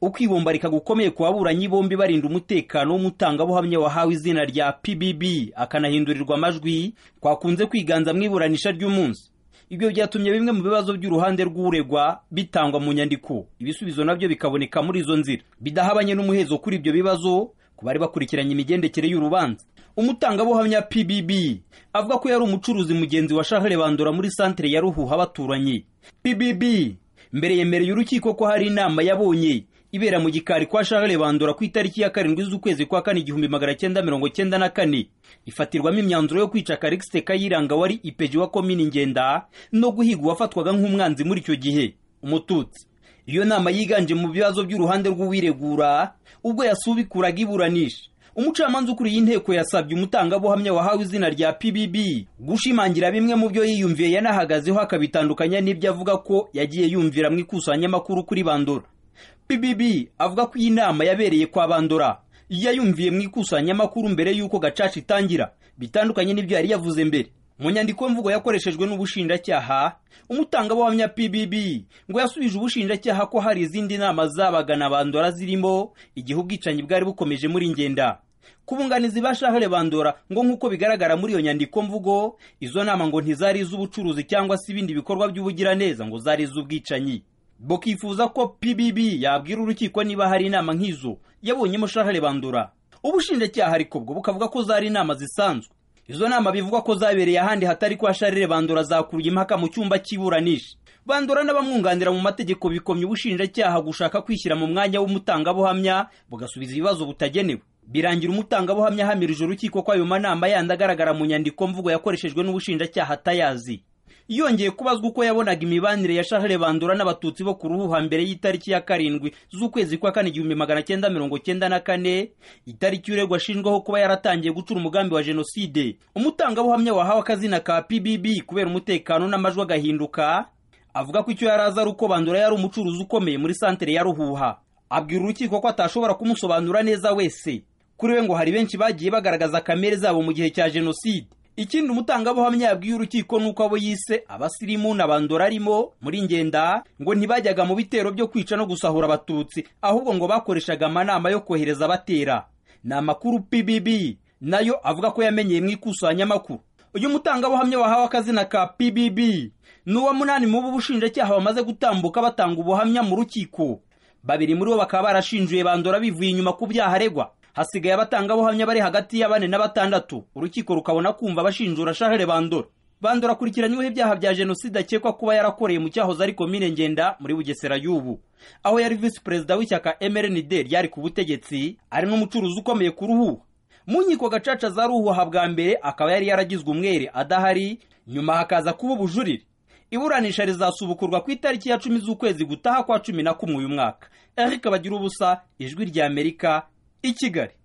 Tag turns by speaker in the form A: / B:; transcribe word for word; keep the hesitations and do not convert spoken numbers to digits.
A: ukwibombarika gukomeye ku baburanyi bombi barinda umutekano w'umutangabuhamya wahawe izina rya P B B akanahindurirwa amajwi kwakunze kwiganza mu iburanisha ry'umunsi. Ibyo byatumye bimwe mu bibazo by'uruhande rw'uregwa bitangwa mu nyandiko, ibisubizo nabyo bikaboneka muri izo nzira, bidahabanye n'umuhezo kuri ibyo bibazo ku bari bakurikiranye imigendekere y'urubanza. Umutangabuhamya P B B avuga ko yari umucuruzi mugenzi wa Charles Bandora muri centre ya Ruhuha baturanye. P B B mbere yemereye urukiko ko hari inama yabonye ibera mu gikari kwa Charles Bandora ku itariki ya karindwi z'ukwezi kwa kane igihumbi magana cyenda mirongo cyenda na kane, ifatirwamo imyanzuro yo kwica Karixite Kayiranga wari ipeji wa komini Ngenda no guhiga uwafatwaga nk'umwanzi muri icyo gihe, Umututsi. Iyo nama yiganje mu bibazo by'uruhande rw'uwiregura ubwo yasubikuraga iburanisha. Umucamanza ukuriye inteko yasabye umutangabuhamya wahawe izina rya P B B gushimangira bimwe mu byo yiyumviye yanahagazeho akabitandukanya n'ibyo avuga ko yagiye yumvira mu ikusanyamakuru kuri Bandora. P B B avuga ko iyi nama yabereye kwa Bandora yayumviye mu ikusanyamakuru mbere y'uko gacaca itangira, bitandukanye n'ibyo yari yavuze mbere. Mu nyandiko mvugo yakoreshejwe n'ubushinjacyaha, umutangabuhamya P B B ngo yasubije ubushinjacyaha ko hari izindi nama zabaga na Bandora zirimo igihe ubwicanyi bwari bukomeje muri Ngenda. Kubunganizi ba Charles Bandora ngo nk'uko bigaragara muri iyo nyandiko mvugo, izo nama ngo ntizari iz'ubucuruzi cyangwa se ibindi bikorwa by'ubugiraneza, ngo zari iz'ubwicanyi. Bokifuza ko P B B yabwira urukiko niba hari inama nk'izo yabonyemo Charles Bandora. Ubushinjacyaha ariko bwo bukavuga ko zari inama zisanzwe. Izo nama bivugwa ko zabereye ahandi hatari kwa Charles Bandora zakuruye impaka mu cyumba cy'iburanisha. Bandora n'abamwunganira mu mategeko bikomye ubushinjacyaha gushaka kwishyira mu mwanya w'umutangabuhamya bugasubiza ibibazo butagenewe. Birangira umutangabuhamya hamirije urukiko ko ayo manama yandi agaragara mu nyandiko mvugo yakoreshejwe n'ubushinjacyaha atayazi. Yongeye kubazwa uko yabonaga imibanire ya Charles Bandora n'abatutsi bo ku Ruhuha mbere y'itariki ya karindwi z'ukwezi kwa kane igihumbi magana cyenda mirongo cyenda na kane, itariki uregwa ashinjwaho kuba yaratangiye gucura umugambi wa jenoside. Umutangabuhamya wahawe akazina ka P B B kubera umutekano n'amajwi agahinduka, avuga ko icyo yaraza ari uko Bandora yari umucuruzi ukomeye muri centre ya Ruhuha. Abwira urukiko ko atashobora kumusobanura neza wese. Kuri we ngo hari benshi bagiye bagaragaza kamere zabo mu gihe cya jenoside. Ikindi umutangabuhamya yabwiye urukiko nuko abo yise abasirimu na Bandora arimo muri Ngenda ngo ntibajyaga mu bitero byo kwica no gusahura abatutsi, ahubwo ngo bakoreshaga amanama yo kohereza abatera. Ni amakuru P B B nayo avuga ko yamenyeye mu ikusanyamakuru. Uyu mutangabuhamya wahawe akazina ka P B B n'uwa munani mu bushinjacyaha bamaze gutambuka batanga ubuhamya mu rukiko. Babiri muri bo bakaba barashinjuye Bandora bivuye inyuma ku byaha aregwa. Hasigaye abatangabuhamya bari hagati ya bane na batandatu. Urukiko rukabona kumva bashinjura Charles Bandora. Bandora akurikiranyweho ibyaha bya jenoside akekwa kuba yarakoreye mu cyahoze ari komine Ngenda muri Bugesera y'ubu, aho yari vice perezida w'ishyaka M R N D ryari ku butegetsi, ari n'umucuruzi ukomeye ku Ruhuha. Mu nkiko gacaca za Ruhuha bwa mbere akaba yari yaragizwe umwere adahari, nyuma hakaza kuba ubujurire. Iburanisha rizasubukurwa ku itariki ya cumi z'ukwezi gutaha kwa cumi na kumwe uyu mwaka. Eric Bagirubusa, Ijwi ry'Amerika, i Kigali.